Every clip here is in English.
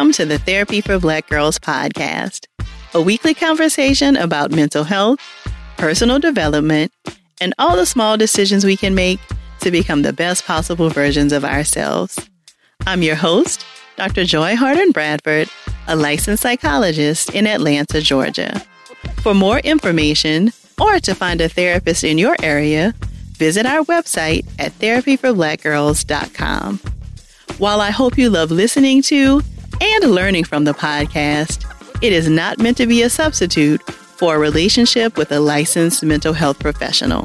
Welcome to the Therapy for Black Girls podcast, a weekly conversation about mental health, personal development, and all the small decisions we can make to become the best possible versions of ourselves. I'm your host, Dr. Joy Harden Bradford, a licensed psychologist in Atlanta, Georgia. For more information or to find a therapist in your area, visit our website at therapyforblackgirls.com. While I hope you love listening to and learning from the podcast, it is not meant to be a substitute for a relationship with a licensed mental health professional.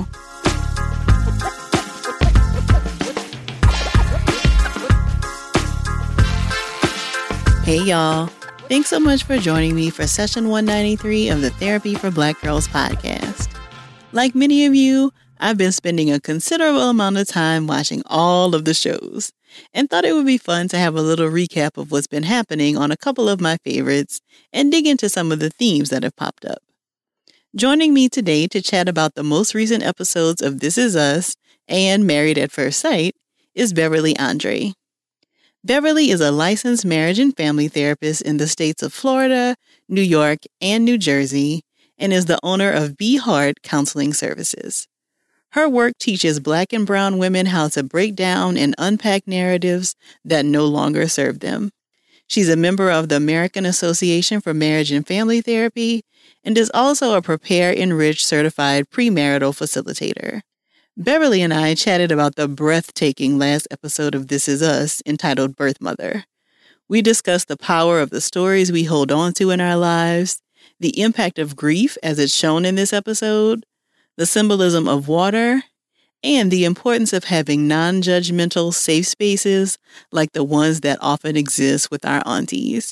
Hey y'all, thanks so much for joining me for session 193 of the Therapy for Black Girls podcast. Like many of you, I've been spending a considerable amount of time watching all of the shows and thought it would be fun to have a little recap of what's been happening on a couple of my favorites and dig into some of the themes that have popped up. Joining me today to chat about the most recent episodes of This Is Us and Married at First Sight is Beverly Andre. Beverly is a licensed marriage and family therapist in the states of Florida, New York, and New Jersey, and is the owner of Be Heart Counseling Services. Her work teaches Black and brown women how to break down and unpack narratives that no longer serve them. She's a member of the American Association for Marriage and Family Therapy and is also a Prepare Enrich certified premarital facilitator. Beverly and I chatted about the breathtaking last episode of This Is Us entitled Birth Mother. We discussed the power of the stories we hold on to in our lives, the impact of grief as it's shown in this episode, the symbolism of water, and the importance of having non-judgmental safe spaces like the ones that often exist with our aunties.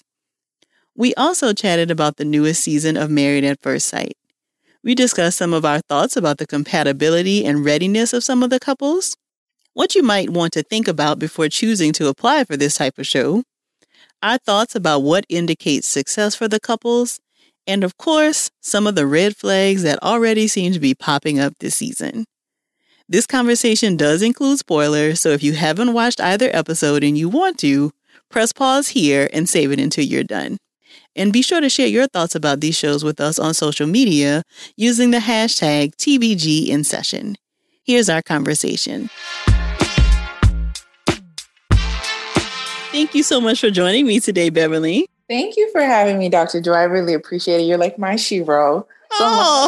We also chatted about the newest season of Married at First Sight. We discussed some of our thoughts about the compatibility and readiness of some of the couples, what you might want to think about before choosing to apply for this type of show, our thoughts about what indicates success for the couples, and of course, some of the red flags that already seem to be popping up this season. This conversation does include spoilers, so if you haven't watched either episode and you want to, press pause here and save it until you're done. And be sure to share your thoughts about these shows with us on social media using the hashtag TBGInSession. Here's our conversation. Thank you so much for joining me today, Beverly. Thank you for having me, Dr. Joy. I really appreciate it. You're like my shero. Oh,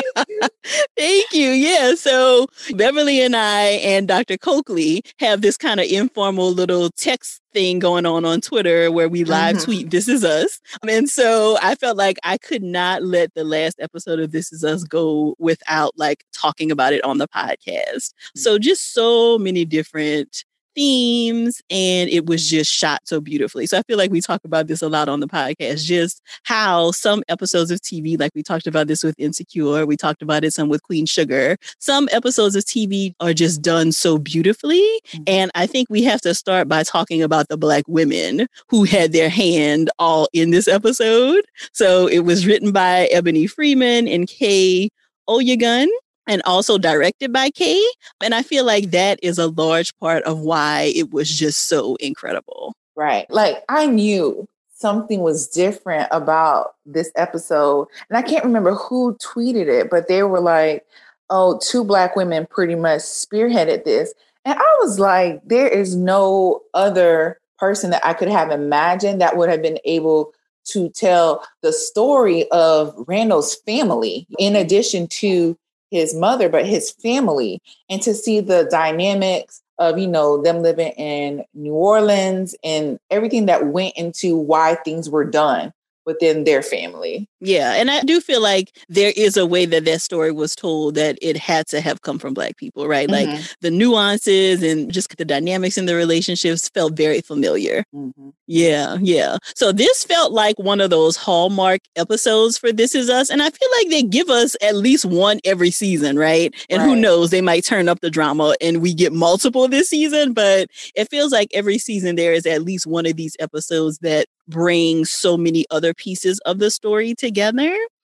thank you. Yeah. So Beverly and I and Dr. Coakley have this kind of informal little text thing going on Twitter where we live tweet This Is Us. And so I felt like I could not let the last episode of This Is Us go without like talking about it on the podcast. So just so many different themes, and it was just shot so beautifully. So I feel like we talk about this a lot on the podcast, just how some episodes of TV, like we talked about this with Insecure, we talked about it some with Queen Sugar, some episodes of TV are just done so beautifully. And I think we have to start by talking about the Black women who had their hand all in this episode. So it was written by Ebony Freeman and Kay Oyegun, and also directed by Kay. And I feel like that is a large part of why it was just so incredible. Right. Like I knew something was different about this episode. And I can't remember who tweeted it, but they were like, oh, two Black women pretty much spearheaded this. And I was like, there is no other person that I could have imagined that would have been able to tell the story of Randall's family, in addition to his mother, but his family, and to see the dynamics of, you know, them living in New Orleans and everything that went into why things were done within their family. Yeah. And I do feel like there is a way that that story was told that it had to have come from Black people, right? Like the nuances and just the dynamics in the relationships felt very familiar. Yeah. Yeah. So this felt like one of those hallmark episodes for This Is Us. And I feel like they give us at least one every season, right? And who knows, they might turn up the drama and we get multiple this season, but it feels like every season there is at least one of these episodes that bring so many other pieces of the story together.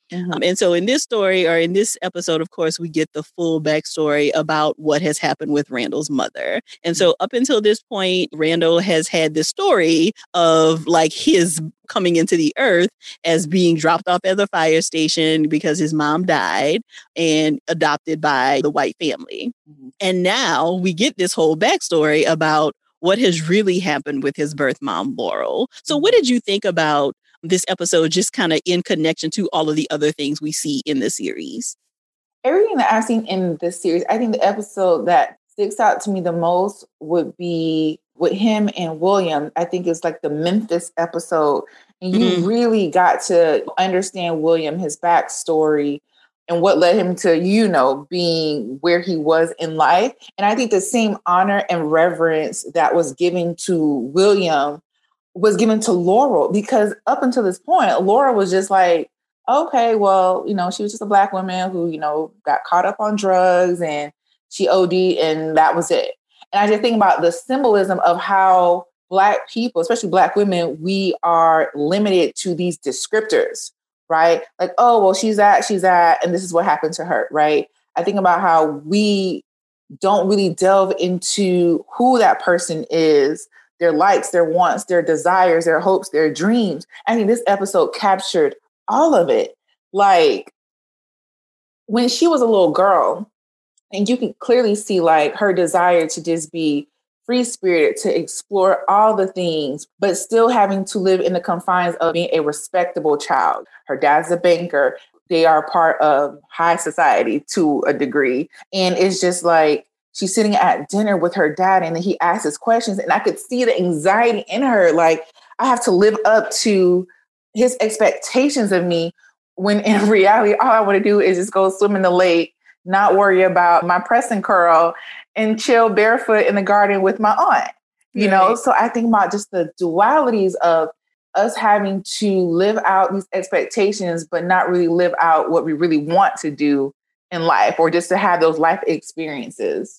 And so in this story, or in this episode, of course, we get the full backstory about what has happened with Randall's mother. And so up until this point, Randall has had this story of like his coming into the earth as being dropped off at the fire station because his mom died and adopted by the white family. And now we get this whole backstory about what has really happened with his birth mom, Laurel. So what did you think about this episode, just kind of in connection to all of the other things we see in the series? Everything that I've seen in this series, I think the episode that sticks out to me the most would be with him and William. I think it's like the Memphis episode. And you really got to understand William, his backstory, and what led him to, being where he was in life. And I think the same honor and reverence that was given to William was given to Laurel, because up until this point, Laurel was just like, okay, well, she was just a Black woman who, got caught up on drugs and she OD'd and that was it. And I just think about the symbolism of how Black people, especially Black women, we are limited to these descriptors, right? Like, oh, well, she's that, and this is what happened to her, right? I think about how we don't really delve into who that person is, their likes, their wants, their desires, their hopes, their dreams. I think this episode captured all of it. Like when she was a little girl, and you can clearly see like her desire to just be free spirited, to explore all the things, but still having to live in the confines of being a respectable child. Her dad's a banker. They are part of high society to a degree. And it's just like, she's sitting at dinner with her dad and he asks questions and I could see the anxiety in her. Like, I have to live up to his expectations of me, when in reality, all I want to do is just go swim in the lake, not worry about my press and curl, and chill barefoot in the garden with my aunt, you know? So I think about just the dualities of us having to live out these expectations, but not really live out what we really want to do in life, or just to have those life experiences.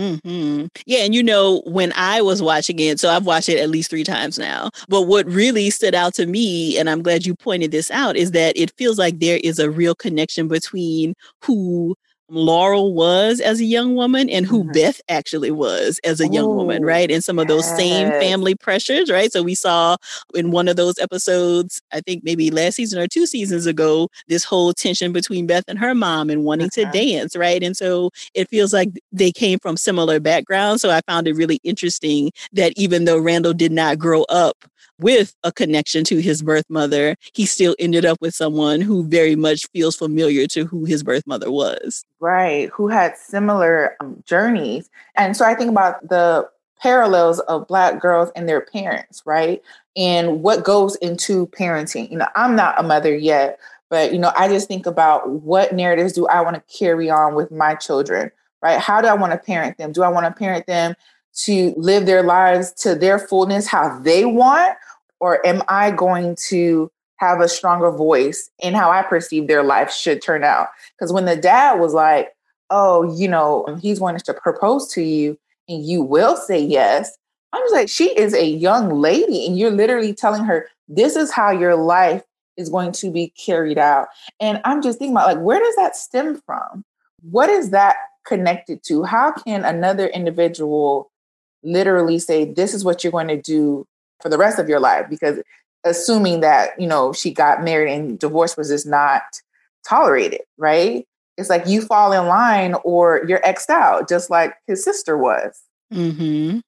Yeah. And when I was watching it, so I've watched it at least 3 times now, but what really stood out to me, and I'm glad you pointed this out, is that it feels like there is a real connection between who Laurel was as a young woman and who Beth actually was as a young woman, right? And some of those same family pressures, right? So we saw in one of those episodes, I think maybe last season or 2 seasons ago, this whole tension between Beth and her mom and wanting to dance, right? And so it feels like they came from similar backgrounds. So I found it really interesting that even though Randall did not grow up with a connection to his birth mother, he still ended up with someone who very much feels familiar to who his birth mother was. Right, who had similar journeys. And so I think about the parallels of Black girls and their parents, right? And what goes into parenting. I'm not a mother yet, but, I just think about what narratives do I want to carry on with my children, right? How do I want to parent them? Do I want to parent them to live their lives to their fullness, how they want? Or am I going to have a stronger voice in how I perceive their life should turn out? Because when the dad was like, oh, he's wanting to propose to you and you will say yes, I'm just like, she is a young lady and you're literally telling her, this is how your life is going to be carried out. And I'm just thinking about, like, where does that stem from? What is that connected to? How can another individual literally say, this is what you're going to do for the rest of your life? Because assuming that, she got married and divorce was just not tolerated, right? It's like you fall in line or you're X'd out, just like his sister was. Yeah.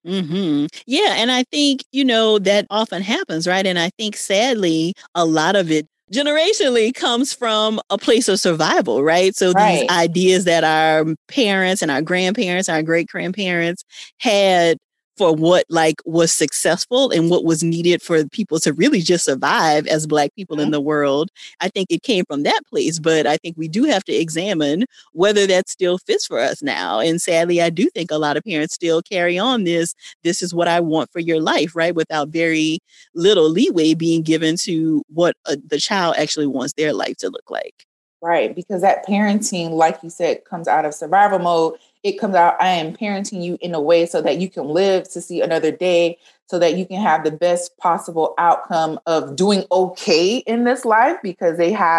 And I think, that often happens, right? And I think sadly, a lot of it generationally comes from a place of survival, right? So these ideas that our parents and our grandparents, our great grandparents had for what was successful and what was needed for people to really just survive as Black people in the world. I think it came from that place, but I think we do have to examine whether that still fits for us now. And sadly, I do think a lot of parents still carry on this is what I want for your life, right? Without very little leeway being given to what the child actually wants their life to look like. Right, because that parenting, like you said, comes out of survival mode. It comes out, I am parenting you in a way so that you can live to see another day, so that you can have the best possible outcome of doing okay in this life, because they have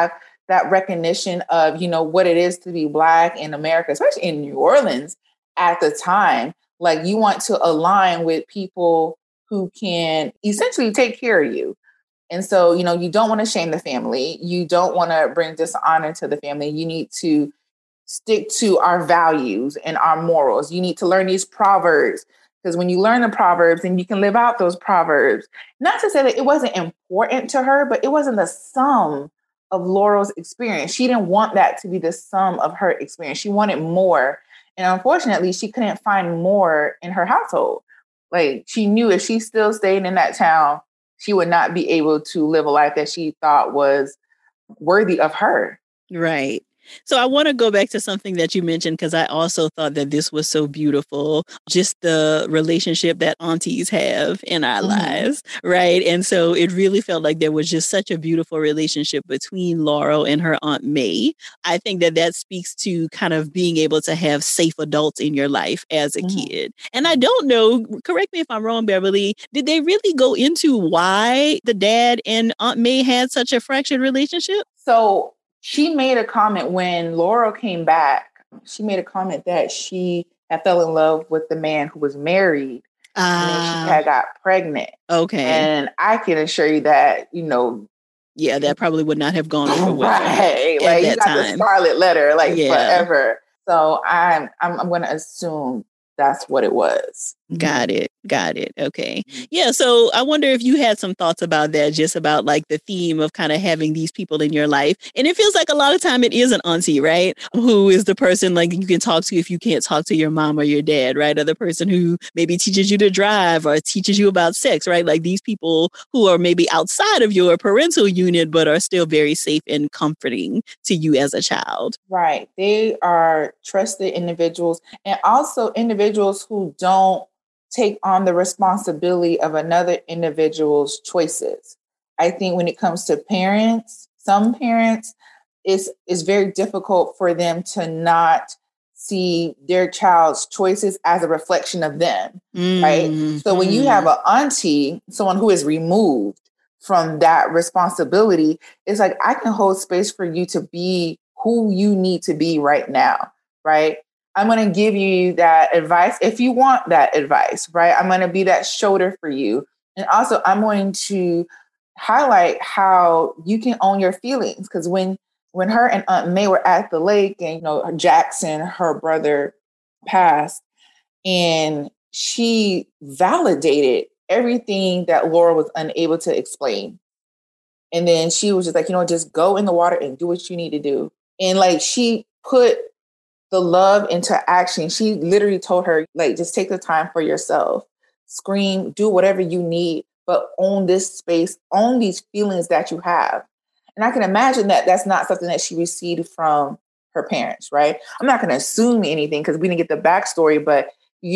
that recognition of, what it is to be Black in America, especially in New Orleans at the time. Like, you want to align with people who can essentially take care of you. And so, you don't want to shame the family. You don't want to bring dishonor to the family. You need to stick to our values and our morals. You need to learn these proverbs, because when you learn the proverbs and you can live out those proverbs, not to say that it wasn't important to her, but it wasn't the sum of Laurel's experience. She didn't want that to be the sum of her experience. She wanted more. And unfortunately, she couldn't find more in her household. Like, she knew if she still stayed in that town, she would not be able to live a life that she thought was worthy of her. Right. So I want to go back to something that you mentioned, because I also thought that this was so beautiful, just the relationship that aunties have in our lives, right? And so it really felt like there was just such a beautiful relationship between Laurel and her Aunt May. I think that that speaks to kind of being able to have safe adults in your life as a kid. And I don't know, correct me if I'm wrong, Beverly, did they really go into why the dad and Aunt May had such a fractured relationship? So she made a comment when Laurel came back. She made a comment that she had fell in love with the man who was married, and then she had got pregnant. Okay. And I can assure you that, yeah, that probably would not have gone over well. Right. Like, you got the scarlet letter, forever. So I'm going to assume that's what it was. Got it. Okay. Yeah. So I wonder if you had some thoughts about that, just about like the theme of kind of having these people in your life. And it feels like a lot of time it is an auntie, right? Who is the person like you can talk to if you can't talk to your mom or your dad, right? Or the person who maybe teaches you to drive or teaches you about sex, right? Like these people who are maybe outside of your parental unit, but are still very safe and comforting to you as a child. Right. They are trusted individuals, and also individuals who don't take on the responsibility of another individual's choices. I think when it comes to parents, some parents, it's very difficult for them to not see their child's choices as a reflection of them, right? So when you have an auntie, someone who is removed from that responsibility, it's like, I can hold space for you to be who you need to be right now, right? I'm going to give you that advice if you want that advice, right? I'm going to be that shoulder for you. And also, I'm going to highlight how you can own your feelings. Because when her and Aunt May were at the lake and, Jackson, her brother, passed, and she validated everything that Laura was unable to explain. And then she was just like, just go in the water and do what you need to do. And like, she put the love into action. She literally told her, like, just take the time for yourself, scream, do whatever you need, but own this space, own these feelings that you have. And I can imagine that that's not something that she received from her parents, right? I'm not going to assume anything because we didn't get the backstory, but,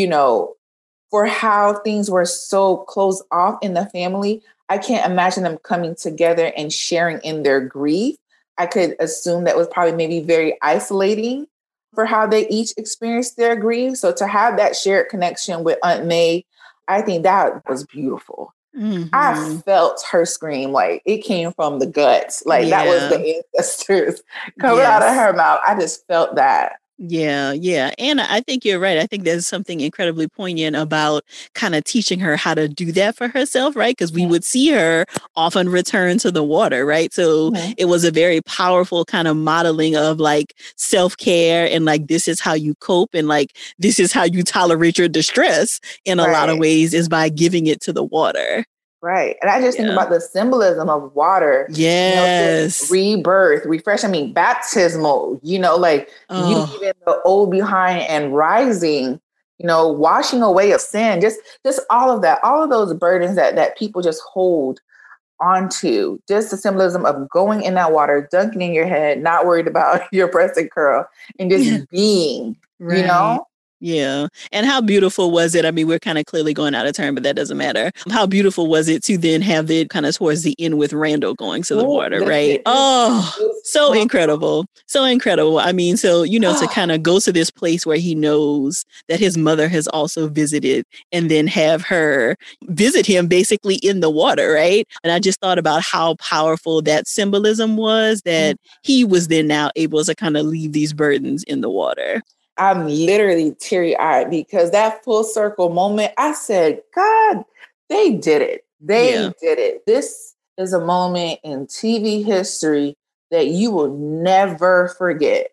for how things were so closed off in the family, I can't imagine them coming together and sharing in their grief. I could assume that was probably maybe very isolating for how they each experienced their grief. So to have that shared connection with Aunt May, I think that was beautiful. I felt her scream, like it came from the guts. Like that was the ancestors coming out of her mouth. I just felt that. Yeah. And I think you're right. I think there's something incredibly poignant about kind of teaching her how to do that for herself, right? Because we would see her often return to the water, right? So it was a very powerful kind of modeling of like self-care and like, this is how you cope and like, this is how you tolerate your distress in a lot of ways is by giving it to the water. Right. And I just think about the symbolism of water. Yes. Rebirth, refresh. I mean, baptismal, you leaving the old behind and rising, washing away of sin, just all of that, all of those burdens that people just hold onto, just the symbolism of going in that water, dunking in your head, not worried about your breast and curl, and just being, Yeah. And how beautiful was it? I mean, we're kind of clearly going out of turn, but that doesn't matter. How beautiful was it to then have it kind of towards the end with Randall going to the Ooh, water, right? Oh, so incredible. So incredible. I mean, so, you know, to kind of go to this place where he knows that his mother has also visited and then have her visit him basically in the water, right? And I just thought about how powerful that symbolism was that he was then now able to kind of leave these burdens in the water. I'm literally teary-eyed because that full circle moment, I said, God, they did it. They did it. This is a moment in TV history that you will never forget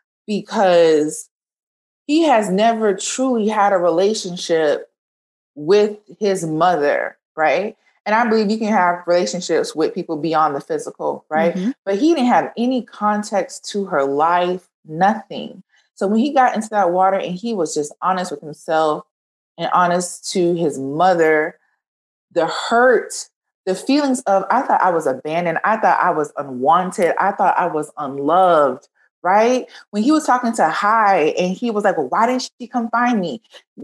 because he has never truly had a relationship with his mother, right? And I believe you can have relationships with people beyond the physical, right? Mm-hmm. But he didn't have any context to her life, nothing. So when he got into that water and he was just honest with himself and honest to his mother, the hurt, the feelings of, I thought I was abandoned. I thought I was unwanted. I thought I was unloved, right? When he was talking to Hai and he was like, well, why didn't she come find me?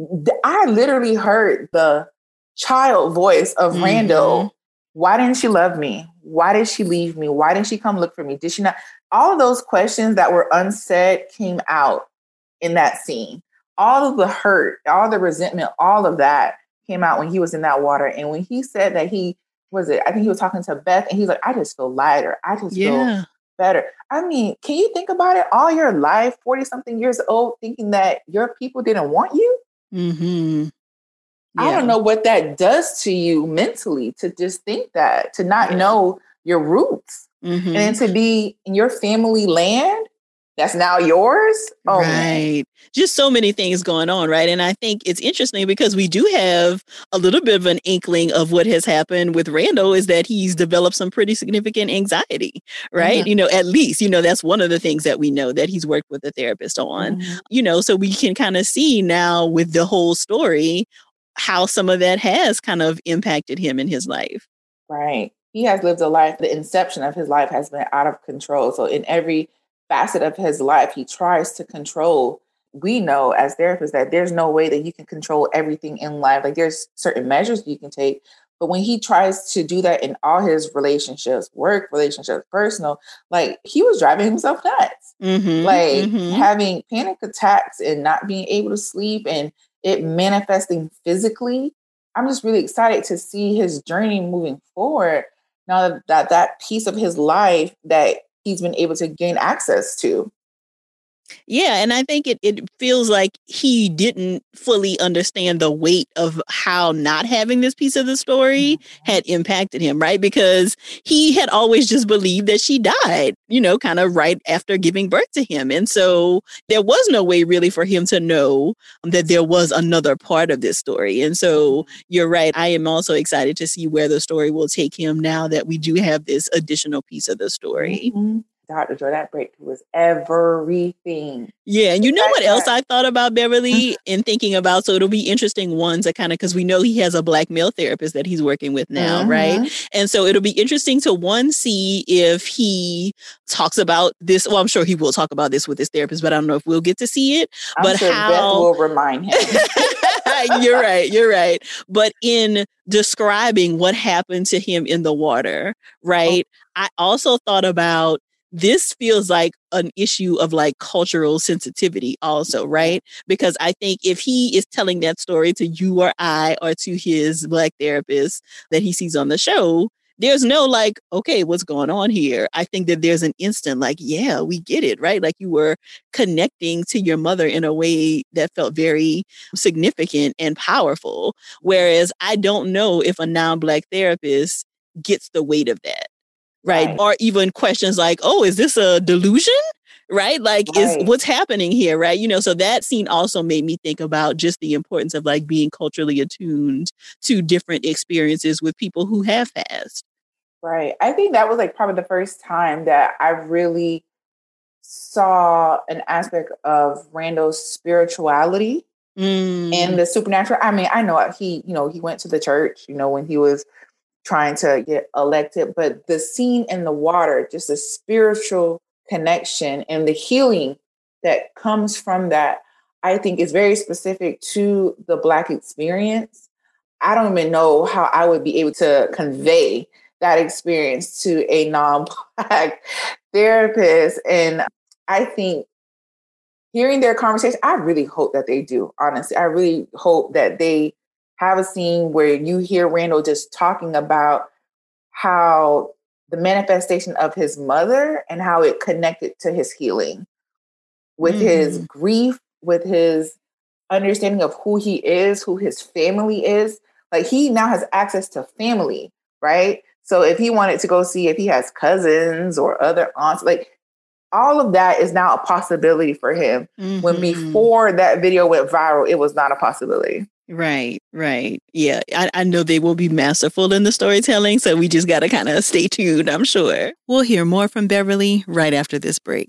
I literally heard the child voice of Randall. Why didn't she love me? Why did she leave me? Why didn't she come look for me? Did she not? All of those questions that were unsaid came out in that scene. All of the hurt, all the resentment, all of that came out when he was in that water. And when he said that I think he was talking to Beth and he's like, I just feel lighter. I just feel better. I mean, can you think about it all your life, 40 something years old, thinking that your people didn't want you? Mm-hmm. Yeah. I don't know what that does to you mentally to just think that, to not know your roots and then to be in your family land that's now yours. Oh, right. Man. Just so many things going on, right? And I think it's interesting because we do have a little bit of an inkling of what has happened with Randall is that he's developed some pretty significant anxiety, right? You know, at least, you know, that's one of the things that we know that he's worked with a therapist on, you know, so we can kind of see now with the whole story how some of that has kind of impacted him in his life. Right. He has lived a life, the inception of his life has been out of control. So in every facet of his life, he tries to control. We know as therapists that there's no way that you can control everything in life. Like there's certain measures you can take. But when he tries to do that in all his relationships, work relationships, personal, like he was driving himself nuts. Having panic attacks and not being able to sleep and it manifesting physically. I'm just really excited to see his journey moving forward now that piece of his life that he's been able to gain access to. Yeah, and I think it feels like he didn't fully understand the weight of how not having this piece of the story had impacted him, right? Because he had always just believed that she died, you know, kind of right after giving birth to him. And so there was no way really for him to know that there was another part of this story. And so you're right. I am also excited to see where the story will take him now that we do have this additional piece of the story. Dr. Joy, that breakthrough was everything. Yeah, and you know what else I thought about Beverly in thinking about? So it'll be interesting one to kind of, because we know he has a Black male therapist that he's working with now, right? And so it'll be interesting to one, see if he talks about this. Well, I'm sure he will talk about this with his therapist, but I don't know if we'll get to see it. I'm sure Beth will remind him. You're right. But in describing what happened to him in the water, right? I also thought about this feels like an issue of like cultural sensitivity also, right? Because I think if he is telling that story to you or I or to his Black therapist that he sees on the show, there's no like, okay, what's going on here? I think that there's an instant like, yeah, we get it, right? Like you were connecting to your mother in a way that felt very significant and powerful. Whereas I don't know if a non-Black therapist gets the weight of that. Right. Or even questions like, oh, is this a delusion? Right. Like, is what's happening here? Right. You know, so that scene also made me think about just the importance of like being culturally attuned to different experiences with people who have passed. Right. I think that was like probably the first time that I really saw an aspect of Randall's spirituality and the supernatural. I mean, I know he went to the church, when he was trying to get elected, but the scene in the water, just the spiritual connection and the healing that comes from that, I think is very specific to the Black experience. I don't even know how I would be able to convey that experience to a non-Black therapist. And I think hearing their conversation, I really hope that they do, honestly. I really hope that they have a scene where you hear Randall just talking about how the manifestation of his mother and how it connected to his healing with his grief, with his understanding of who he is, who his family is. Like, he now has access to family, right? So if he wanted to go see if he has cousins or other aunts, like, all of that is now a possibility for him. When before that video went viral, it was not a possibility. Right. Yeah, I know they will be masterful in the storytelling, so we just got to kind of stay tuned, I'm sure. We'll hear more from Beverly right after this break.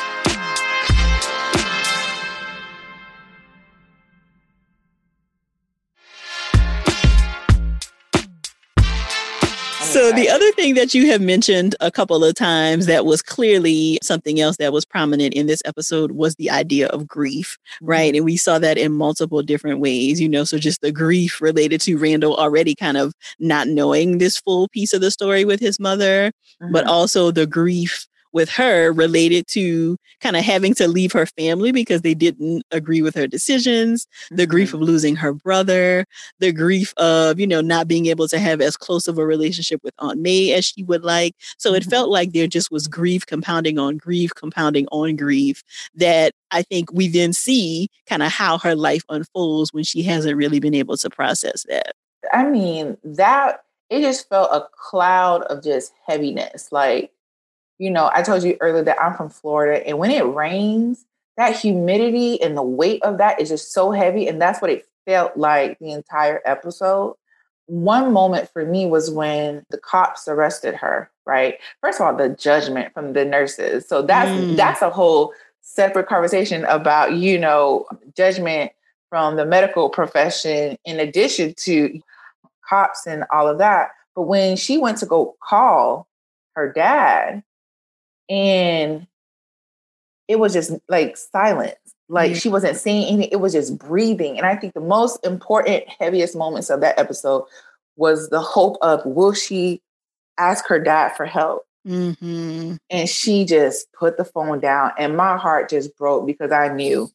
So the other thing that you have mentioned a couple of times that was clearly something else that was prominent in this episode was the idea of grief, right? And we saw that in multiple different ways, so just the grief related to Randall already kind of not knowing this full piece of the story with his mother, but also the grief with her related to kind of having to leave her family because they didn't agree with her decisions, the grief of losing her brother, the grief of, not being able to have as close of a relationship with Aunt May as she would like. So it felt like there just was grief compounding on grief, that I think we then see kind of how her life unfolds when she hasn't really been able to process that. I mean, that it just felt a cloud of just heaviness. Like, I told you earlier that I'm from Florida, and when it rains, that humidity and the weight of that is just so heavy. And that's what it felt like the entire episode. One moment for me was when the cops arrested her, right? First of all, the judgment from the nurses. So that's a whole separate conversation about, judgment from the medical profession in addition to cops and all of that. But when she went to go call her dad, and it was just like silence. Like, she wasn't saying anything. It was just breathing. And I think the most important, heaviest moments of that episode was the hope of, will she ask her dad for help? And she just put the phone down, and my heart just broke because I knew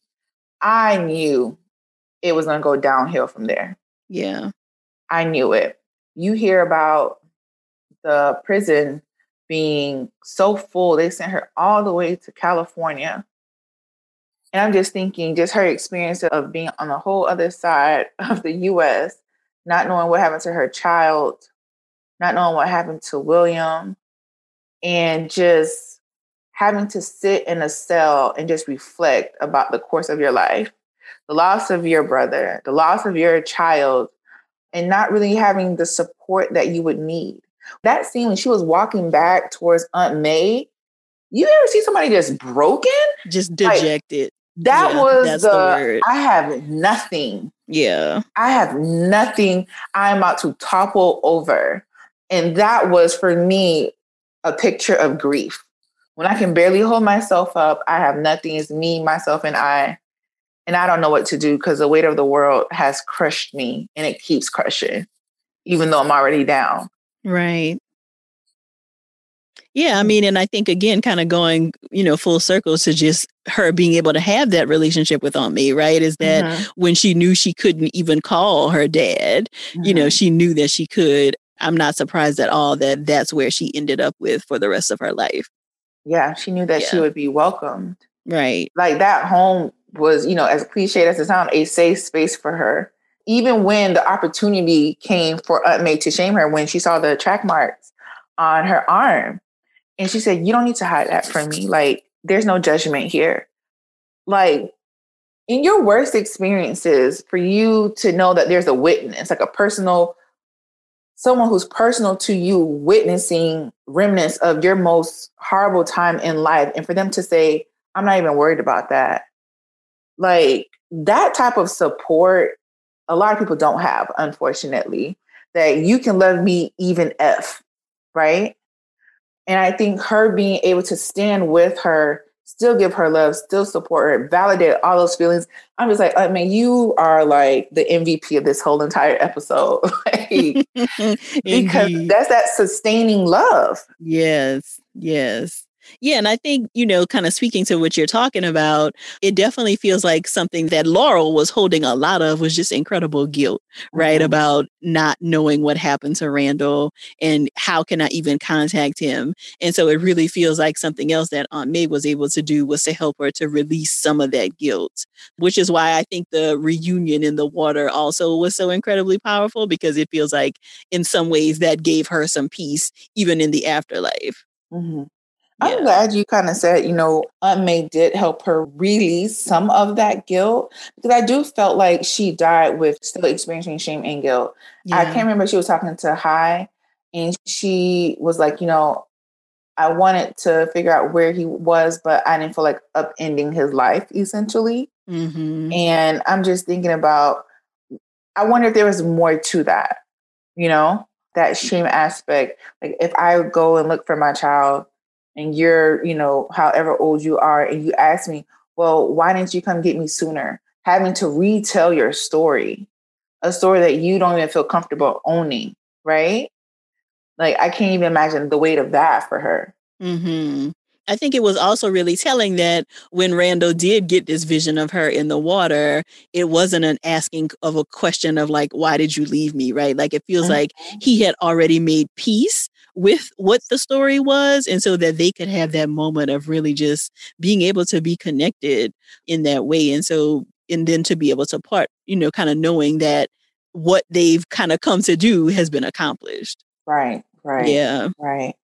it was going to go downhill from there. Yeah. I knew it. You hear about the prison being so full, they sent her all the way to California. And I'm just thinking, just her experience of being on the whole other side of the US, not knowing what happened to her child, not knowing what happened to William, and just having to sit in a cell and just reflect about the course of your life, the loss of your brother, the loss of your child, and not really having the support that you would need. That scene when she was walking back towards Aunt May, you ever see somebody just broken? Just dejected. That was the word. I have nothing. Yeah. I have nothing. I'm about to topple over. And that was, for me, a picture of grief. When I can barely hold myself up, I have nothing. It's me, myself, and I. And I don't know what to do because the weight of the world has crushed me, and it keeps crushing, even though I'm already down. Right. Yeah, I mean, and I think, again, kind of going, full circle to just her being able to have that relationship with Aunt May, right? Is that when she knew she couldn't even call her dad, she knew that she could. I'm not surprised at all that that's where she ended up with for the rest of her life. Yeah, she knew that she would be welcomed. Right. Like, that home was, as cliched as it sounds, a safe space for her. Even when the opportunity came for Aunt May to shame her, when she saw the track marks on her arm, and she said, "You don't need to hide that from me. Like, there's no judgment here." Like, in your worst experiences, for you to know that there's a witness, like someone who's personal to you, witnessing remnants of your most horrible time in life, and for them to say, "I'm not even worried about that." Like, that type of support, a lot of people don't have, unfortunately, that you can love me even if, right? And I think her being able to stand with her still give her love, still support her, validate all those feelings. I'm just like, I mean, you are like the MVP of this whole entire episode. Like, because Indeed. that's that sustaining love. Yes. Yes. Yeah. And I think, kind of speaking to what you're talking about, it definitely feels like something that Laurel was holding a lot of was just incredible guilt, right? Mhm. About not knowing what happened to Randall and how can I even contact him. And so it really feels like something else that Aunt May was able to do was to help her to release some of that guilt, which is why I think the reunion in the water also was so incredibly powerful, because it feels like in some ways that gave her some peace, even in the afterlife. Mhm. I'm Yeah. glad you kind of said, Aunt May did help her release some of that guilt, because I do felt like she died with still experiencing shame and guilt. I Yeah. can't remember, she was talking to Hai and she was like, I wanted to figure out where he was, but I didn't feel like upending his life essentially. Mm-hmm. And I'm just thinking about, I wonder if there was more to that, that shame aspect. Like if I go and look for my child and you're, however old you are, and you ask me, well, why didn't you come get me sooner? Having to retell your story, a story that you don't even feel comfortable owning, right? Like I can't even imagine the weight of that for her. Mm-hmm. I think it was also really telling that when Randall did get this vision of her in the water, it wasn't an asking of a question of like, why did you leave me? Right. Like it feels Mhm. like he had already made peace with what the story was. And so that they could have that moment of really just being able to be connected in that way. And then to be able to part, kind of knowing that what they've kind of come to do has been accomplished. Right, right, Yeah. right.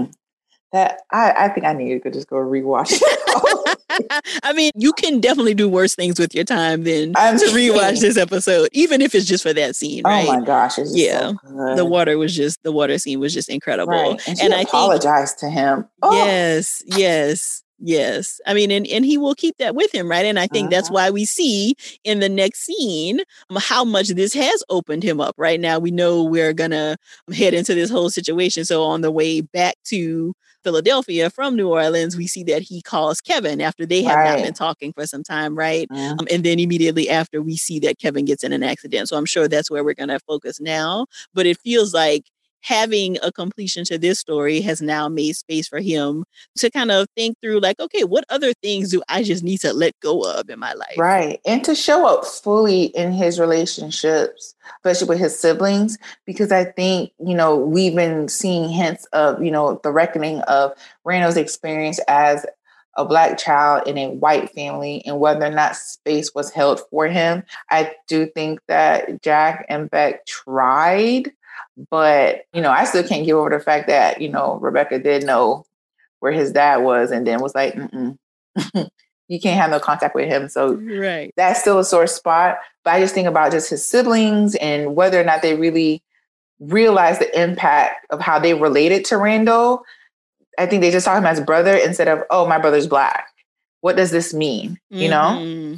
That I think I need to just go rewatch it. I mean, you can definitely do worse things with your time than I'm to rewatch saying, this episode, even if it's just for that scene, oh right? my gosh, it's just so Yeah. good. The water scene was just incredible. Right. And she And I think, apologized to him. Oh. yes, yes, yes. I mean, and he will keep that with him, right? And I think that's Uh-huh. why we see in the next scene how much this has opened him up. Right now, we know we're gonna head into this whole situation. So on the way back to Philadelphia from New Orleans, we see that he calls Kevin after they have not been Right. talking for some time, right? Mhm. And then immediately after, we see that Kevin gets in an accident. So I'm sure that's where we're gonna focus now. But it feels like having a completion to this story has now made space for him to kind of think through like, okay, what other things do I just need to let go of in my life? Right. And to show up fully in his relationships, especially with his siblings, because I think, we've been seeing hints of, the reckoning of Randall's experience as a Black child in a white family and whether or not space was held for him. I do think that Jack and Beck tried, but, I still can't get over the fact that, Rebecca did know where his dad was and then was like, mm-mm. You can't have no contact with him. So Right. that's still a sore spot. But I just think about just his siblings and whether or not they really realize the impact of how they related to Randall. I think they just saw him as brother instead of, oh, my brother's Black. What does this mean? Mm-hmm.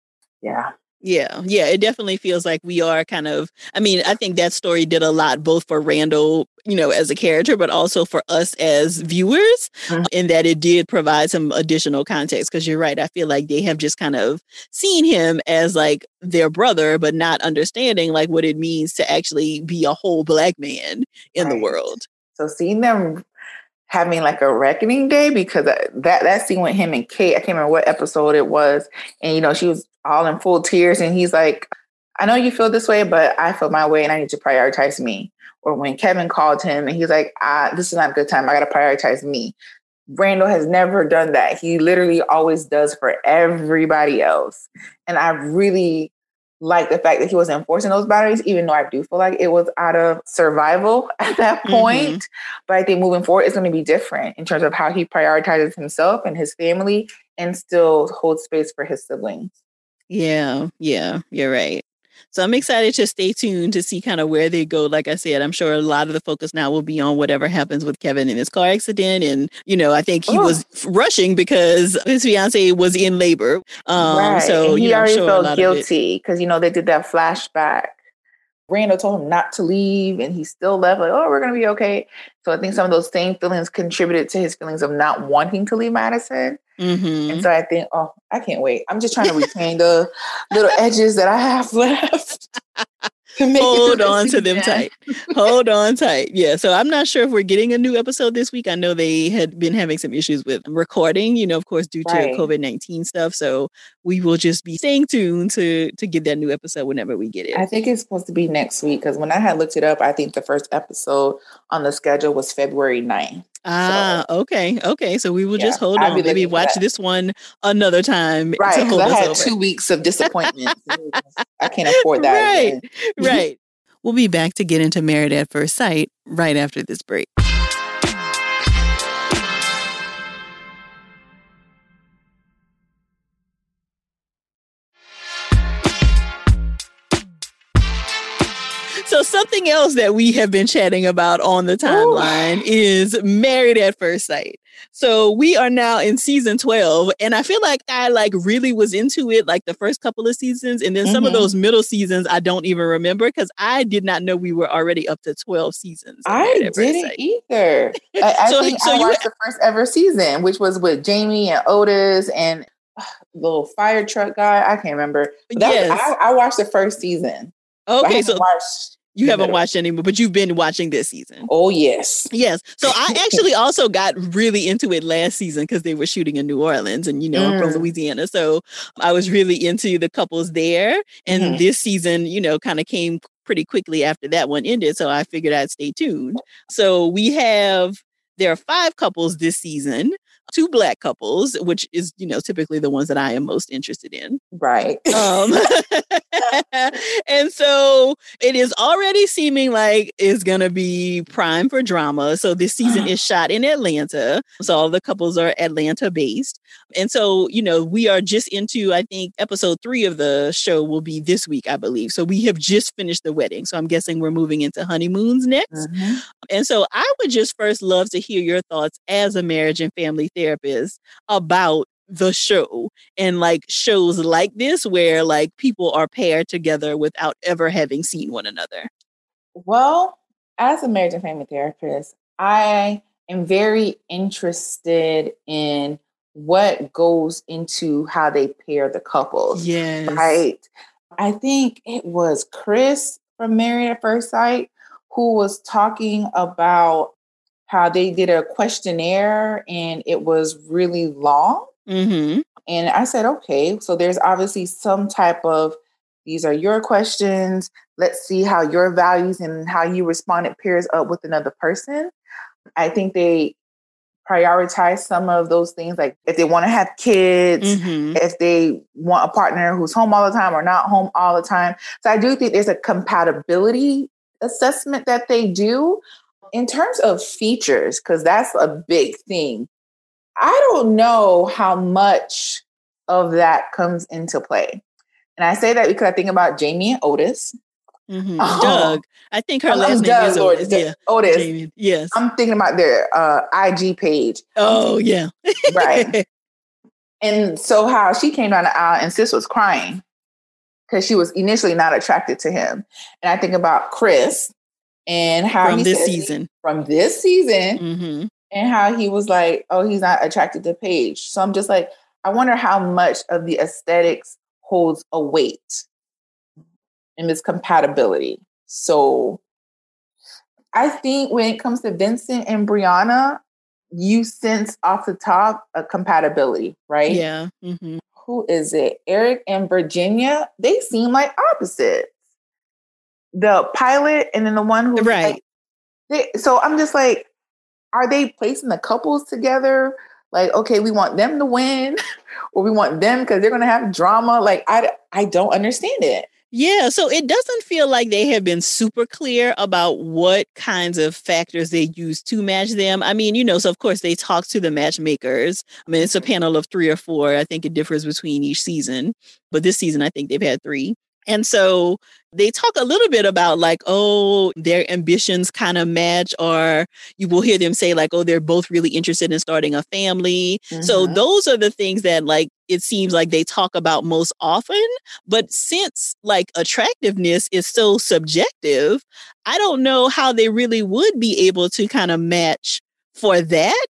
Yeah. Yeah, it definitely feels like we are kind of, I mean, I think that story did a lot both for Randall, as a character, but also for us as viewers, Mhm. in that it did provide some additional context. Because you're right, I feel like they have just kind of seen him as like their brother, but not understanding like what it means to actually be a whole Black man in the Right. world. So seeing them having like a reckoning day, because that scene with him and Kate, I can't remember what episode it was, and she was all in full tears, and he's like, I know you feel this way, but I feel my way, and I need to prioritize me. Or when Kevin called him, and he's like, this is not a good time. I got to prioritize me. Randall has never done that. He literally always does for everybody else, and I really like the fact that he wasn't enforcing those boundaries, even though I do feel like it was out of survival at that point. Mhm. But I think moving forward, it's going to be different in terms of how he prioritizes himself and his family and still holds space for his siblings. Yeah, you're right. So I'm excited to stay tuned to see kind of where they go. Like I said, I'm sure a lot of the focus now will be on whatever happens with Kevin in his car accident. And, I think he was rushing because his fiance was in labor. Right. So, And he I'm already sure a felt lot of it. guilty because, they did that flashback. Randall told him not to leave and he still left, like, oh, we're going to be okay. So I think some of those same feelings contributed to his feelings of not wanting to leave Madison. And so I think, oh, I can't wait. I'm just trying to retain the little edges that I have left. Hold on to them tight. Hold on tight. Yeah. So I'm not sure if we're getting a new episode this week. I know they had been having some issues with recording, of course, due to COVID-19 stuff. So we will just be staying tuned to get that new episode whenever we get it. I think it's supposed to be next week because when I had looked it up, I think the first episode on the schedule was February 9th. Okay. Okay. So we will just hold on. Maybe watch this one another time. Right. Because I had 2 weeks of disappointment. I can't afford that. Right. Right. We'll be back to get into Married at First Sight right after this break. So something else that we have been chatting about on the timeline is Married at First Sight. So we are now in season 12, and I feel like I really was into it like the first couple of seasons, and then some of those middle seasons I don't even remember because I did not know we were already up to 12 seasons. I didn't either. I think I watched the first ever season, which was with Jamie and Otis and the little fire truck guy. I can't remember. I watched the first season. Okay, so you haven't watched anymore, but you've been watching this season. Oh, yes. Yes. So I actually also got really into it last season because they were shooting in New Orleans and, I'm from Louisiana. So I was really into the couples there. And this season, kind of came pretty quickly after that one ended. So I figured I'd stay tuned. So there are 5 couples this season. 2 Black couples, which is, typically the ones that I am most interested in. Right. And so it is already seeming like it's going to be prime for drama. So this season is shot in Atlanta. So all the couples are Atlanta based. And so, we are just into, I think, episode 3 of the show will be this week, I believe. So we have just finished the wedding. So I'm guessing we're moving into honeymoons next. And so I would just first love to hear your thoughts as a marriage and family therapist about the show and shows like this where people are paired together without ever having seen one another. Well, as a marriage and family therapist, I am very interested in what goes into how they pair the couples. Yes. Right. I think it was Chris from Married at First Sight who was talking about how they did a questionnaire and it was really long. And I said, okay, so there's obviously some type of, these are your questions. Let's see how your values and how you responded pairs up with another person. I think they prioritize some of those things, like if they want to have kids, if they want a partner who's home all the time or not home all the time. So I do think there's a compatibility assessment that they do. In terms of features, because that's a big thing, I don't know how much of that comes into play. And I say that because I think about Jamie and Otis. Doug. I think her last name is Otis. Yeah. Otis. Jamie. Yes. I'm thinking about their IG page. Oh, yeah. Right. And so how she came down the aisle and sis was crying because she was initially not attracted to him. And I think about Chris and how from this season. And how he was like, oh, he's not attracted to Paige. So I'm just like, I wonder how much of the aesthetics holds a weight in this compatibility. So I think when it comes to Vincent and Brianna, you sense off the top a compatibility, right? Yeah. Who is it? Eric and Virginia, they seem like opposites. The pilot and then the one who's right. So I'm just like, are they placing the couples together? Like, okay, we want them to win or we want them because they're going to have drama. Like, I don't understand it. Yeah, so it doesn't feel like they have been super clear about what kinds of factors they use to match them. I mean, so of course they talk to the matchmakers. I mean, it's a panel of 3 or 4. I think it differs between each season. But this season, I think they've had 3. And so they talk a little bit about their ambitions kind of match, or you will hear them say they're both really interested in starting a family. So those are the things that it seems like they talk about most often. But since attractiveness is so subjective, I don't know how they really would be able to kind of match for that.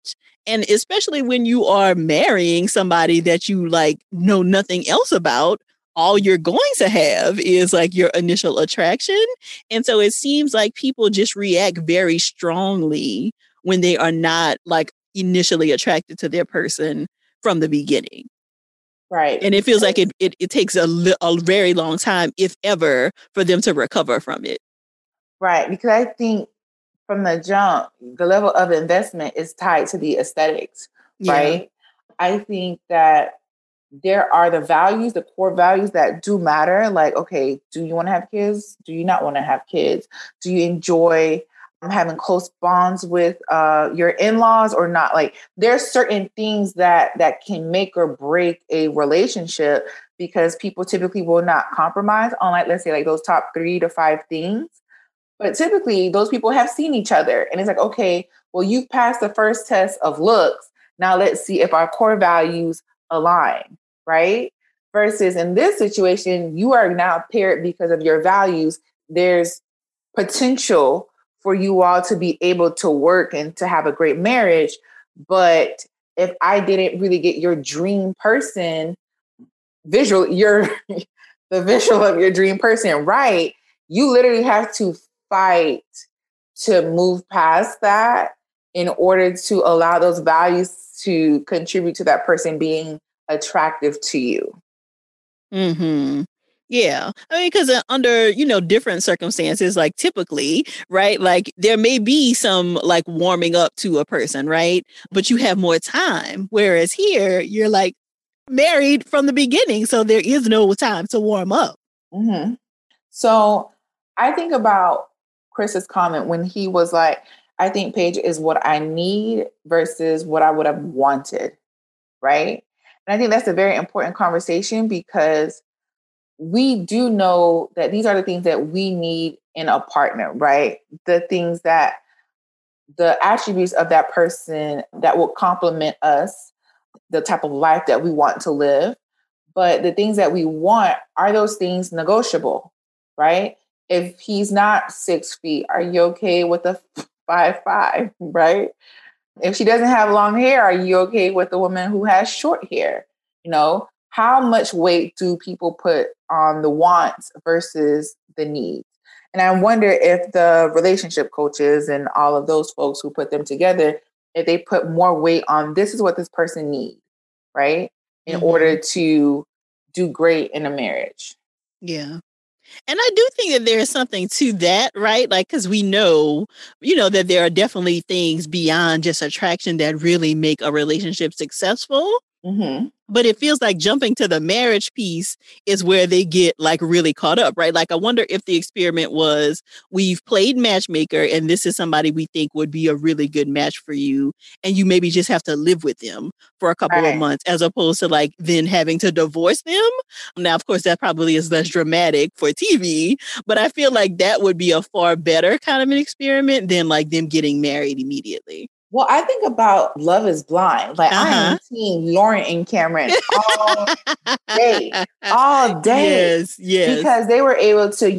And especially when you are marrying somebody that you like know nothing else about, all you're going to have is like your initial attraction. And so it seems like people just react very strongly when they are not like initially attracted to their person from the beginning. Right. And it feels like it takes a very long time, if ever, for them to recover from it. Right. Because I think from the jump, the level of investment is tied to the aesthetics, right? I think that there are the values, the core values that do matter. Like, okay, do you want to have kids? Do you not want to have kids? Do you enjoy having close bonds with your in-laws or not? Like, there's certain things that can make or break a relationship because people typically will not compromise on, like, let's say, like those top 3 to 5 things. But typically, those people have seen each other, and it's like, okay, well, you've passed the first test of looks. Now let's see if our core values align, right? Versus in this situation, you are now paired because of your values. There's potential for you all to be able to work and to have a great marriage. But if I didn't really get your dream person visual, the visual of your dream person right, you literally have to fight to move past that in order to allow those values to contribute to that person being attractive to you. Mm-hmm. Yeah. I mean, because under, different circumstances, like typically, right? Like there may be some like warming up to a person, right? But you have more time. Whereas here, you're like married from the beginning. So there is no time to warm up. Mm-hmm. So I think about Chris's comment when he was like, I think Paige is what I need versus what I would have wanted. Right. And I think that's a very important conversation because we do know that these are the things that we need in a partner, right? The things that the attributes of that person that will complement us, the type of life that we want to live. But the things that we want, are those things negotiable, right? If he's not 6 feet, are you okay with a 5'5", right? If she doesn't have long hair, are you okay with a woman who has short hair? How much weight do people put on the wants versus the needs? And I wonder if the relationship coaches and all of those folks who put them together, if they put more weight on this is what this person needs, right? In order to do great in a marriage. Yeah. And I do think that there is something to that, right? Like, because we know, that there are definitely things beyond just attraction that really make a relationship successful. Mm-hmm. But it feels like jumping to the marriage piece is where they get like really caught up, right? Like, I wonder if the experiment was we've played matchmaker and this is somebody we think would be a really good match for you. And you maybe just have to live with them for a couple of months as opposed to like then having to divorce them. Now, of course, that probably is less dramatic for TV, but I feel like that would be a far better kind of an experiment than like them getting married immediately. Well, I think about Love is Blind. Like, I am seeing Lauren and Cameron all day. Yes. Because they were able to,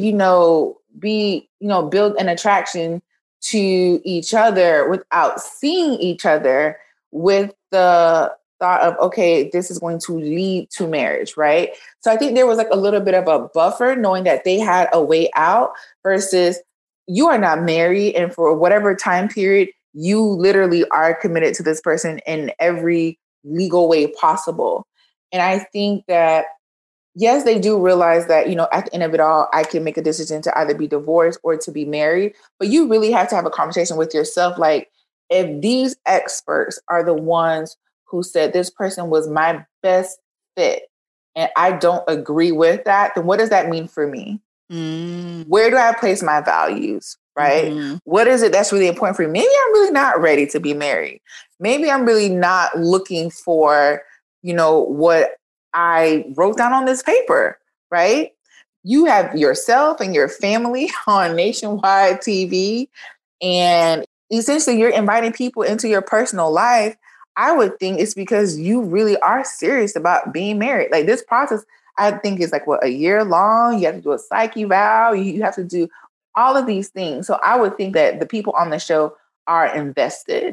build an attraction to each other without seeing each other, with the thought of, okay, this is going to lead to marriage, right? So I think there was like a little bit of a buffer knowing that they had a way out versus you are not married. And for whatever time period, you literally are committed to this person in every legal way possible. And I think that, yes, they do realize that, at the end of it all, I can make a decision to either be divorced or to be married. But you really have to have a conversation with yourself. Like, if these experts are the ones who said this person was my best fit and I don't agree with that, then what does that mean for me? Where do I place my values? Right? What is it that's really important for me? Maybe I'm really not ready to be married. Maybe I'm really not looking for, what I wrote down on this paper, right? You have yourself and your family on nationwide TV, and essentially you're inviting people into your personal life. I would think it's because you really are serious about being married. Like, this process, I think, is like, a year long. You have to do a psych eval. You have to do all of these things. So I would think that the people on the show are invested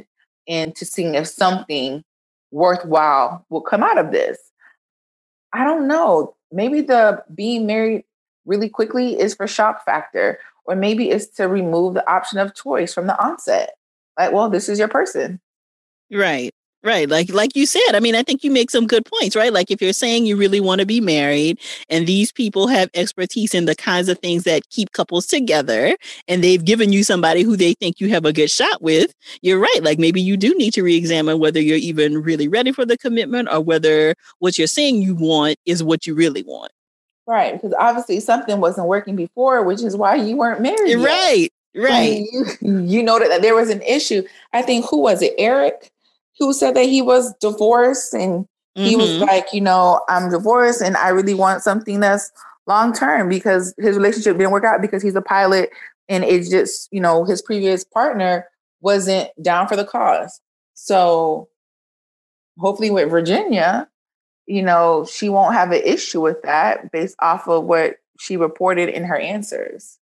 into seeing if something worthwhile will come out of this. I don't know. Maybe the being married really quickly is for shock factor, or maybe it's to remove the option of choice from the onset. Like, well, this is your person. Right. Right. Like you said, I mean, I think you make some good points, right? Like if you're saying you really want to be married and these people have expertise in the kinds of things that keep couples together and they've given you somebody who they think you have a good shot with, you're right. Like maybe you do need to re-examine whether you're even really ready for the commitment or whether what you're saying you want is what you really want. Right. Because obviously something wasn't working before, which is why you weren't married yet. Right. Right. You noted that there was an issue. I think, who was it? Eric, who said that he was divorced and he was like, I'm divorced and I really want something that's long-term because his relationship didn't work out because he's a pilot and it's just, his previous partner wasn't down for the cause. So hopefully with Virginia, she won't have an issue with that based off of what she reported in her answers.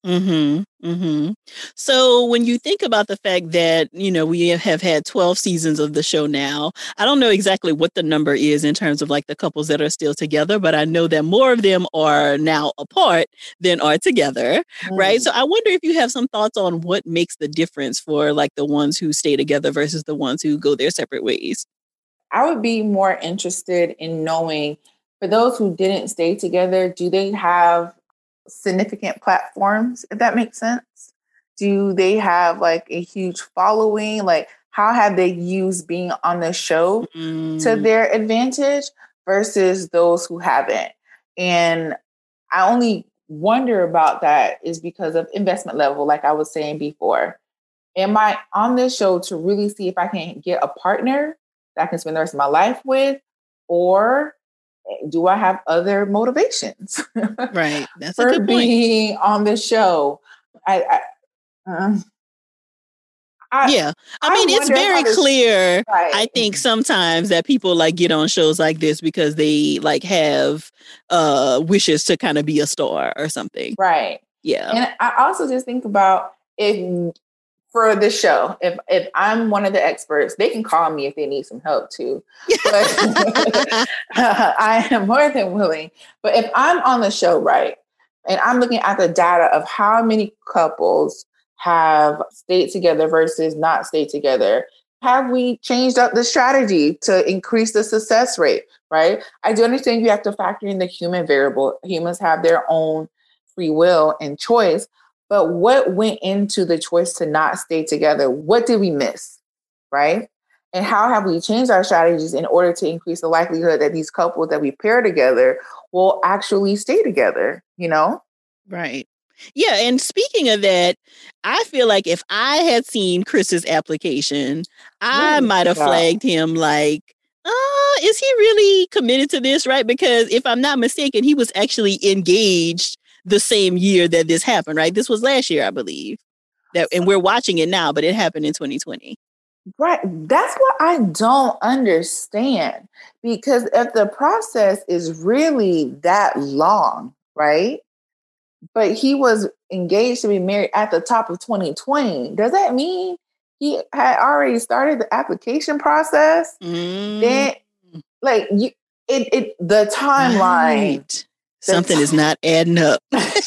So when you think about the fact that, we have had 12 seasons of the show now, I don't know exactly what the number is in terms of like the couples that are still together, but I know that more of them are now apart than are together, right? So I wonder if you have some thoughts on what makes the difference for like the ones who stay together versus the ones who go their separate ways. I would be more interested in knowing, for those who didn't stay together, do they have significant platforms, if that makes sense? Do they have like a huge following? Like, how have they used being on the show to their advantage versus those who haven't? And I only wonder about that is because of investment level, like I was saying before. Am I on this show to really see if I can get a partner that I can spend the rest of my life with, or do I have other motivations? Right, that's for a good point. Being on the show? Yeah. I mean, it's very clear, right. I think sometimes that people like get on shows like this because they like have wishes to kind of be a star or something. Right. Yeah. And I also just think about for the show, if I'm one of the experts, they can call me if they need some help too. But I am more than willing. But if I'm on the show, right, and I'm looking at the data of how many couples have stayed together versus not stayed together, have we changed up the strategy to increase the success rate, right? I do understand you have to factor in the human variable. Humans have their own free will and choice. But what went into the choice to not stay together? What did we miss, right? And how have we changed our strategies in order to increase the likelihood that these couples that we pair together will actually stay together, Right. Yeah. And speaking of that, I feel like if I had seen Chris's application, I might have flagged him like, is he really committed to this, right? Because if I'm not mistaken, he was actually engaged the same year that this happened, right? This was last year, I believe. And we're watching it now, but it happened in 2020. Right. That's what I don't understand. Because if the process is really that long, right? But he was engaged to be married at the top of 2020. Does that mean he had already started the application process? Then, like, the timeline. Right. Something is not adding up.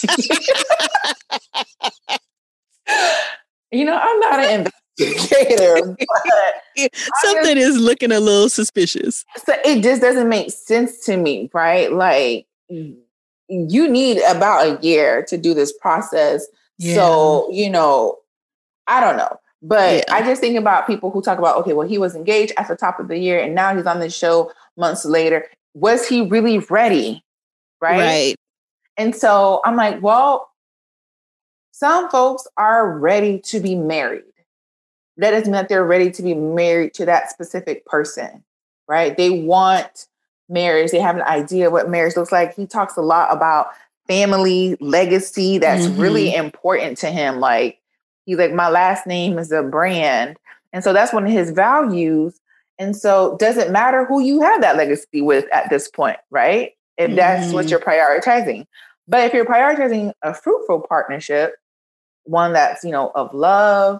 I'm not an investigator, but something is looking a little suspicious. So it just doesn't make sense to me, right? Like, you need about a year to do this process. Yeah. So, I don't know. But I just think about people who talk about, okay, well, he was engaged at the top of the year and now he's on the show months later. Was he really ready? Right. And so I'm like, well, some folks are ready to be married. That doesn't mean that they're ready to be married to that specific person, right? They want marriage. They have an idea of what marriage looks like. He talks a lot about family legacy. That's really important to him. Like, he's like, my last name is a brand. And so that's one of his values. And so it doesn't matter who you have that legacy with at this point, right? If that's what you're prioritizing. But if you're prioritizing a fruitful partnership, one that's, of love,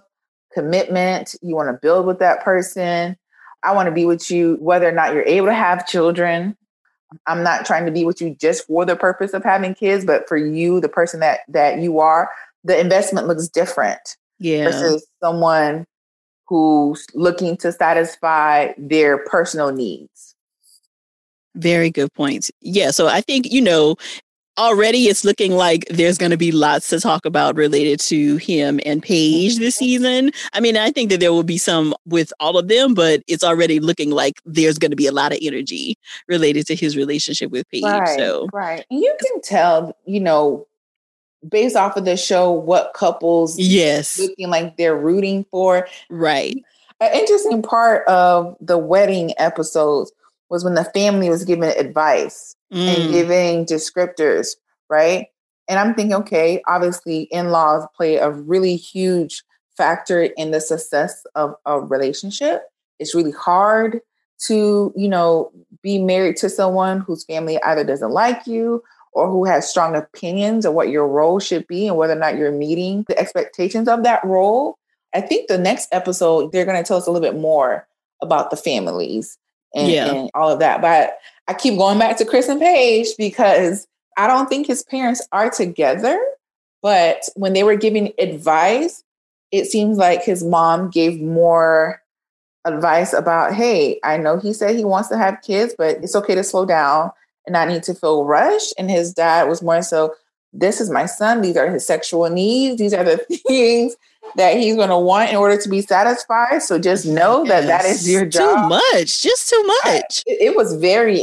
commitment. You want to build with that person. I want to be with you whether or not you're able to have children. I'm not trying to be with you just for the purpose of having kids, but for you, the person that you are, the investment looks different versus someone who's looking to satisfy their personal needs. Very good points. Yeah. So I think, already it's looking like there's going to be lots to talk about related to him and Paige this season. I mean, I think that there will be some with all of them, but it's already looking like there's going to be a lot of energy related to his relationship with Paige. Right. And you can tell, based off of the show, what couples looking like they're rooting for. Right. An interesting part of the wedding episodes was when the family was giving advice and giving descriptors, right? And I'm thinking, okay, obviously in-laws play a really huge factor in the success of a relationship. It's really hard to, be married to someone whose family either doesn't like you or who has strong opinions of what your role should be and whether or not you're meeting the expectations of that role. I think the next episode, they're going to tell us a little bit more about the families and all of that. But I keep going back to Chris and Paige because I don't think his parents are together. But when they were giving advice, it seems like his mom gave more advice about, hey, I know he said he wants to have kids, but it's okay to slow down and not need to feel rushed. And his dad was more so, this is my son. These are his sexual needs. These are the things that he's going to want in order to be satisfied. So just know that is your job. Too much. Just too much. It was very,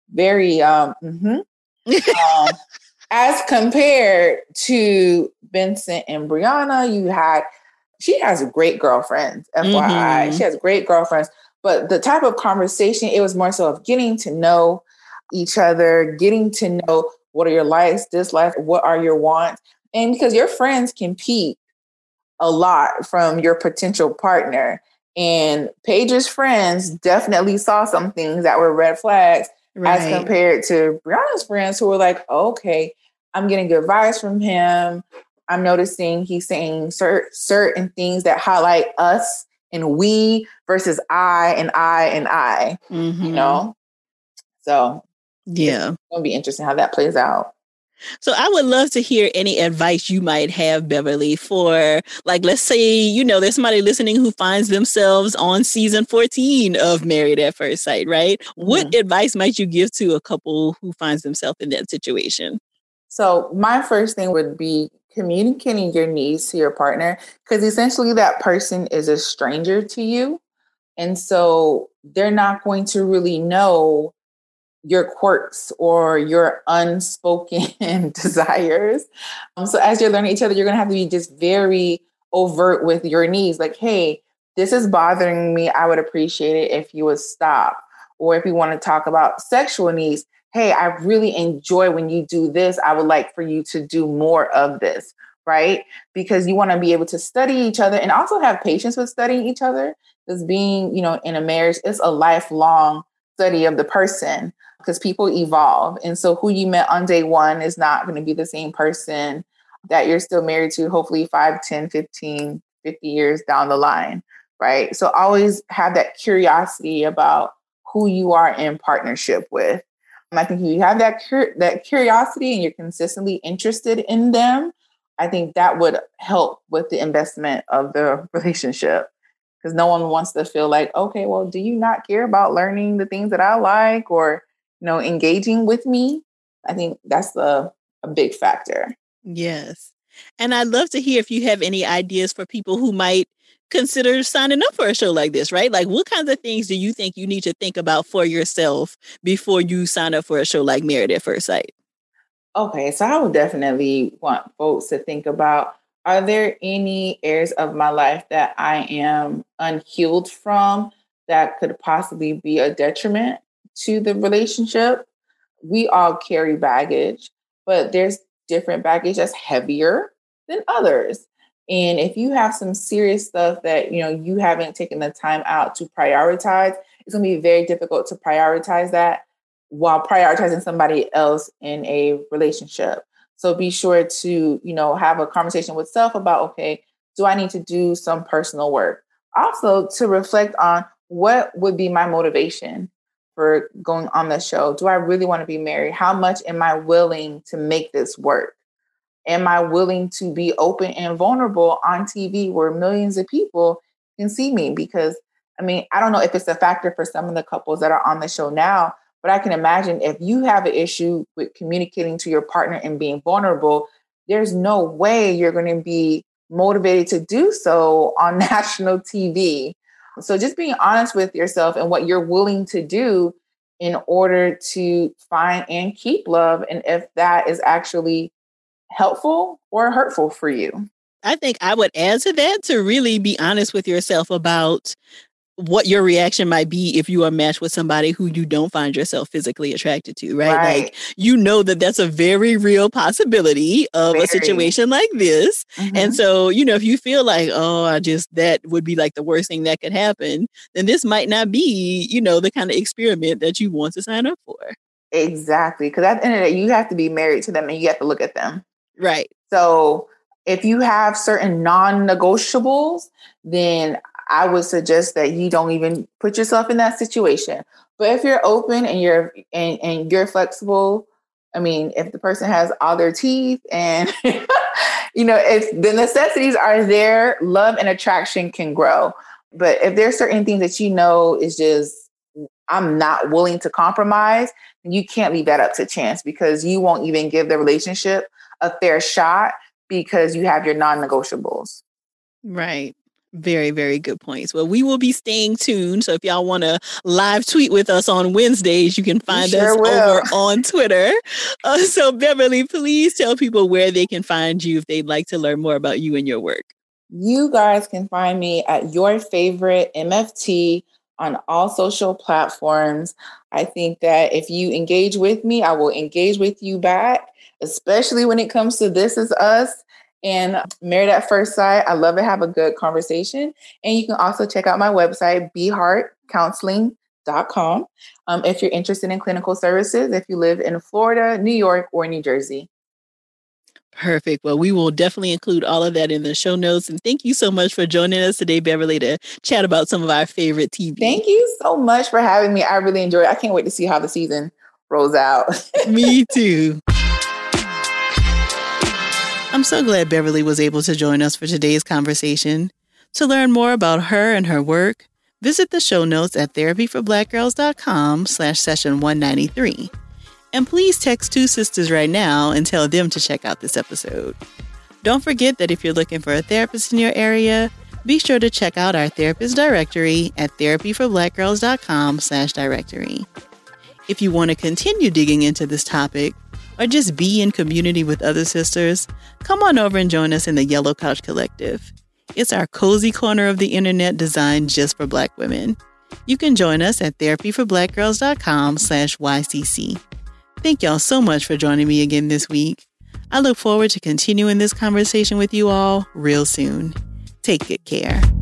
as compared to Vincent and Brianna, she has great girlfriends, FYI. She has great girlfriends. But the type of conversation, it was more so of getting to know each other, getting to know what are your likes, dislikes, what are your wants. And because your friends can peep a lot from your potential partner. And Paige's friends definitely saw some things that were red flags as compared to Brianna's friends who were like, okay, I'm getting good vibes from him. I'm noticing he's saying certain things that highlight us and we versus I and I and I, So it's going to be interesting how that plays out. So I would love to hear any advice you might have, Beverly, for let's say, there's somebody listening who finds themselves on season 14 of Married at First Sight, right? What advice might you give to a couple who finds themselves in that situation? So my first thing would be communicating your needs to your partner, because essentially that person is a stranger to you. And so they're not going to really know your quirks or your unspoken desires. So as you're learning each other, you're going to have to be just very overt with your needs. Like, hey, this is bothering me. I would appreciate it if you would stop. Or if you want to talk about sexual needs, hey, I really enjoy when you do this. I would like for you to do more of this, right? Because you want to be able to study each other and also have patience with studying each other. Because being, in a marriage, it's a lifelong study of the person because people evolve. And so who you met on day one is not going to be the same person that you're still married to, hopefully 5, 10, 15, 50 years down the line, right? So always have that curiosity about who you are in partnership with. And I think if you have that curiosity and you're consistently interested in them, I think that would help with the investment of the relationship. Because no one wants to feel like, okay, well, do you not care about learning the things that I like or, engaging with me? I think that's a big factor. Yes. And I'd love to hear if you have any ideas for people who might consider signing up for a show like this, right? Like, what kinds of things do you think you need to think about for yourself before you sign up for a show like Married at First Sight? Okay, so I would definitely want folks to think about, are there any areas of my life that I am unhealed from that could possibly be a detriment to the relationship? We all carry baggage, but there's different baggage that's heavier than others. And if you have some serious stuff that, you haven't taken the time out to prioritize, it's going to be very difficult to prioritize that while prioritizing somebody else in a relationship. So be sure to, have a conversation with self about, okay, do I need to do some personal work? Also, to reflect on what would be my motivation for going on the show. Do I really want to be married? How much am I willing to make this work? Am I willing to be open and vulnerable on TV where millions of people can see me? Because, I mean, I don't know if it's a factor for some of the couples that are on the show now, but I can imagine if you have an issue with communicating to your partner and being vulnerable, there's no way you're going to be motivated to do so on national TV. So just being honest with yourself and what you're willing to do in order to find and keep love, and if that is actually helpful or hurtful for you. I think I would add to that to really be honest with yourself about what your reaction might be if you are matched with somebody who you don't find yourself physically attracted to, right? Like, you know that that's a very real possibility of a situation like this. Mm-hmm. And so, you know, if you feel like, that would be like the worst thing that could happen, then this might not be, you know, the kind of experiment that you want to sign up for. Exactly. Because at the end of the day, you have to be married to them and you have to look at them. Right. So if you have certain non-negotiables, then I would suggest that you don't even put yourself in that situation. But if you're open and you're flexible, I mean, if the person has all their teeth and, you know, if the necessities are there, love and attraction can grow. But if there's certain things that you know is just, I'm not willing to compromise, you can't leave that up to chance, because you won't even give the relationship a fair shot because you have your non-negotiables. Right. Very, very good points. Well, we will be staying tuned. So if y'all want to live tweet with us on Wednesdays, you can find us over on Twitter. So Beverly, please tell people where they can find you if they'd like to learn more about you and your work. You guys can find me at Your Favorite MFT on all social platforms. I think that if you engage with me, I will engage with you back, especially when it comes to This Is Us and Married at First Sight. I love to have a good conversation. And you can also check out my website, beheartcounseling.com, if you're interested in clinical services, if you live in Florida, New York, or New Jersey. Perfect. Well, we will definitely include all of that in the show notes. And thank you so much for joining us today, Beverly, to chat about some of our favorite TV. Thank you so much for having me. I really enjoyed it. I can't wait to see how the season rolls out. Me too. I'm so glad Beverly was able to join us for today's conversation. To learn more about her and her work, visit the show notes at therapyforblackgirls.com/session193. And please text two sisters right now and tell them to check out this episode. Don't forget that if you're looking for a therapist in your area, be sure to check out our therapist directory at therapyforblackgirls.com/directory. If you want to continue digging into this topic, or just be in community with other sisters, come on over and join us in the Yellow Couch Collective. It's our cozy corner of the internet designed just for Black women. You can join us at therapyforblackgirls.com/YCC. Thank y'all so much for joining me again this week. I look forward to continuing this conversation with you all real soon. Take good care.